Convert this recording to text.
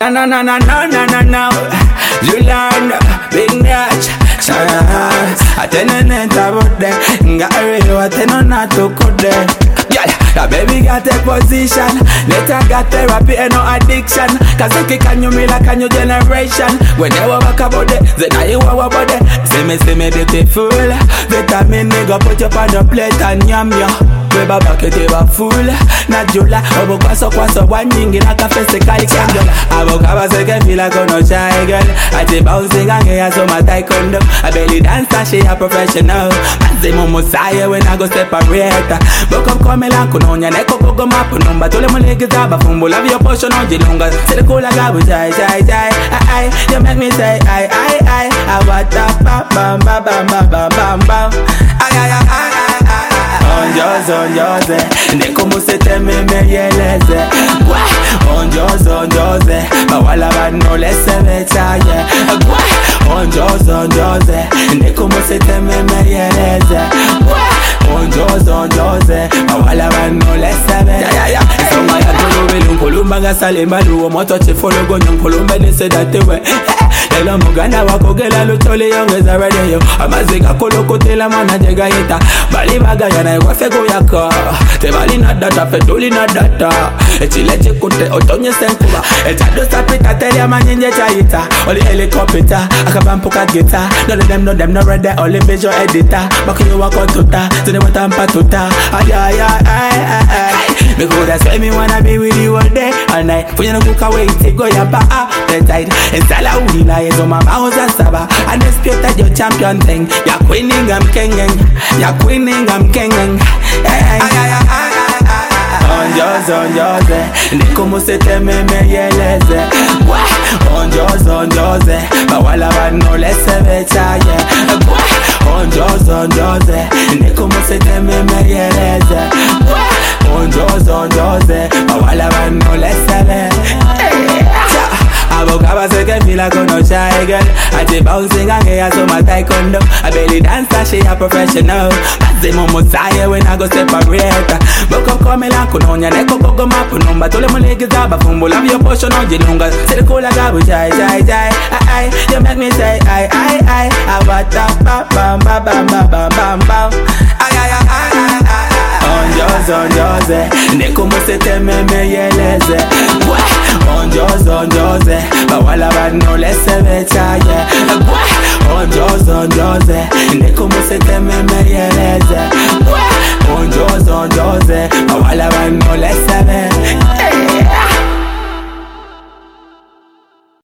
na na na na na na na. Julanda, big natch. I tell you not about that. Got a real, I tell you not to go there. Yeah, that baby got a position. Later got therapy and no addiction. Cause I can you me like a new generation. When they were back about it, then I you were about it. See me beautiful. Vitamin nigga put you on the plate and yam ya. Beba bucket eba full. Najula, obo kwaso one nyingi na kafese kali kandola. Abo kaba seke fila kono shy girl. Ati bouncing and get so my taekwondo. I belly dancer, she a professional. Mazi momo saye when I go separate. Book up come la kunonya neko kogo mapu numba. Tole mo legi zaba fumbo love your portion on jilunga. Sele kula gabu jai. Ay, you make me say ay. I want that bam bam. Ay. Onjoze, ne como se te me yeleze. Onjoze, bawala bano lese bechaye. Onjoze, ne como se te me yeleze. Onjoze, bawala bano lese bechaye. So my adoro belum kolumba gasalemba luo moto chefolo gonyo kolumba nese datewe. Ela muganda wako gela lutole yongeza radio. Amaziga kolokotela mana jega hita. Bali bagaya na wafego yaka. Te bali na data feduli na data. Echile kute otonye senkuba. Echado sapita tele amanyenje chaita. Oli helicopter akabampuka gita. None of them no ready. Only visual editor. Bakuyo wako tuta. Tune watampa tuta. Ay. Me coulda say me wanna be with you all day all night. Funya no kuka wait go yapa the tide. Installa wila yezo mama hoza saba. Undisputed your champion thing. You're winning, I'm kinging. Onjoze, ne como se te me yeleze. Onjoze, bawala bano lese bechaye. Onjoze, ne como se te me yeleze. Onjoze, bawala bano lese bechaye. Abogaba seke fila kono shy girl. Ati bouncing and get so my taekwondo. I belly dancer, she a professional. Mazi momo saye when I go separate. Boko come la kunonya neko kogo mapu numba. Tole mo legi zaba fumbo love your portion on jilunga. Sele kula gabu jai. Ay, you make me say ay. I want that bam. Ay. Onjoze, ne como se te me yeleze. Onjoze, bawala bano lese bechaye. Onjoze, ne como se te me yeleze. Onjoze, bawala bano lese bechaye.